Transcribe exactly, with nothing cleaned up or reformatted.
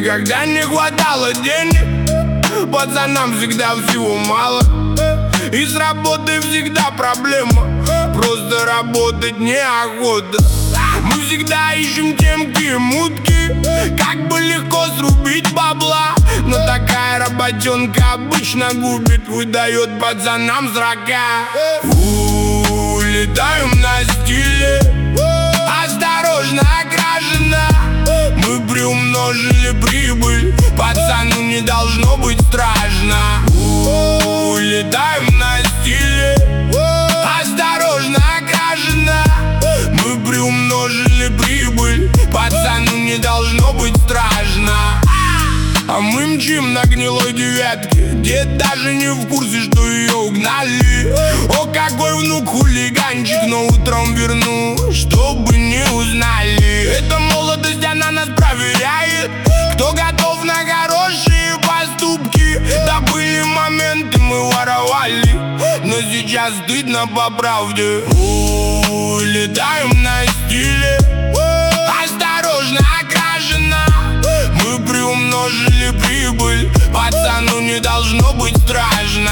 Когда не хватало денег, пацанам всегда всего мало. И с работой всегда проблема, просто работать неохота. Мы всегда ищем темки и мутки, как бы легко срубить бабла. Но такая работенка обычно губит, выдает пацанам зрака. Улетаем на стиле, осторожно, окрашена. Мы приумножили прибыль, пацану не должно быть страшно. Улетаем на стиле, осторожно, окрашена. Мы приумножили прибыль, пацану не должно быть страшно. А мы мчим на гнилой девятке, дед даже не в курсе, что ее угнали. О, какой внук хулиганчик, но утром верну, чтобы не узнали. Эта молодость, она нас проверяет, кто готов на хорошие поступки. Да были моменты, мы воровали, но сейчас стыдно по правде. Улетаем на стиле, осторожно, окрашена. Мы приумножили прибыль, пацану не должно быть страшно.